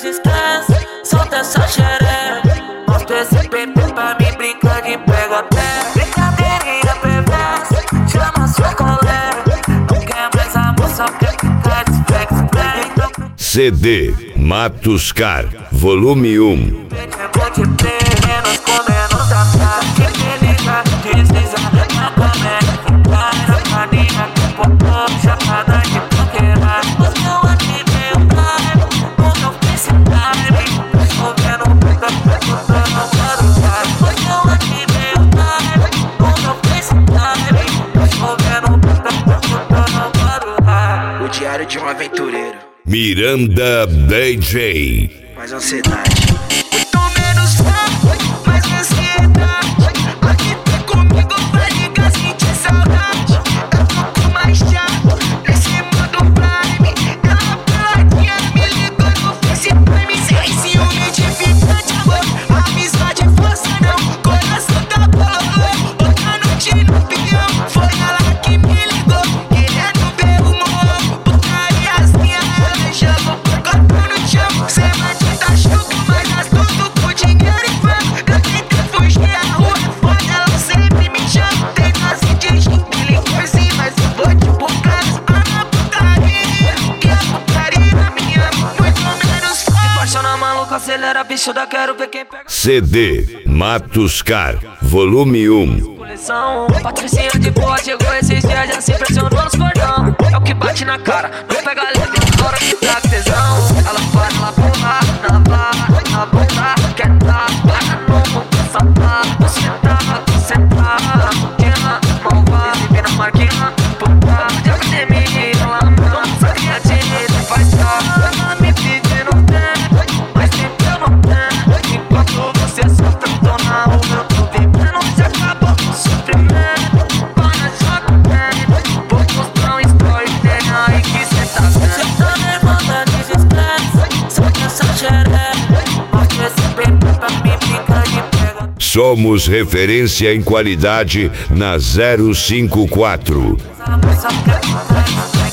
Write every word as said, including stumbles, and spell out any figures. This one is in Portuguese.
desestresse, solta essa xereca. Mostra esse peito pra mim brincar de pega-pega. Brincadeirinha perversa, chama sua colega. Não quer mais amor, só quer ficar de flex, flex. C D Matos Car, volume um. Vou te ter menos com menos da cara. Que me liga, desliza na câmera. Ficar na carinha, que popô, chapada de paquera. Os meu aqui meu time, o meu FaceTime. Chovendo muita coisa, não quero dar. Os meu aqui meu time, o meu FaceTime. Chovendo muita coisa, não quero dar. O diário de um aventureiro. Miranda D J. Mais ansiedade. Muito menos fome, mais ansiedade. Aqui tá comigo, vai ligar, sentir saudade. Eu tô com mais chato, nesse modo prime. Ela peladinha me ligou no FaceTime. Sem ciúme de ficante, amor. Amizade, força não, coração tá bololô. Outra noite no peão, foi ela que me ligou. Querendo ver o morro, putariazinha. Ela jogou o corpo no chão. Cê vai te dar chuco, mas gasta tudo com dinheiro e fama. Eu tentei fugir, a rua é foda, ela sempre me chama. Tem dose de gin, licor, mas eu vou te buscar na putaria. E a putaria me ama, muito menos fome. Se apaixona maluco, acelera, bicho da quero ver quem pega. C D Matos Car, volume um. Coleção, patricinha de boa, chegou esses dias, já se impressionou nos cordão. É o que bate na cara, não pega leve, na hora que dá tesão. Ela faz, ela porra, na barra, na bunda, quer dar, bata no mundo, safado. Você tá, você tá, pequena, malvada, se vira marquinha, puta de academia. Ela não sabia de faz tá, ela me pedindo tempo, mas sempre eu não tenho. Enquanto você sofre, eu tô na rua, eu tô vivendo, se acabou o sofrimento. Para, joga bem, vou mostrar um story, tem aí que cê tá vendo. Cê tá nervosa, desestresse, solta essa xereca. Mostra esse peito pra mim brincar de pega. Somos referência em qualidade na zero cinco quatro. Só quer ficar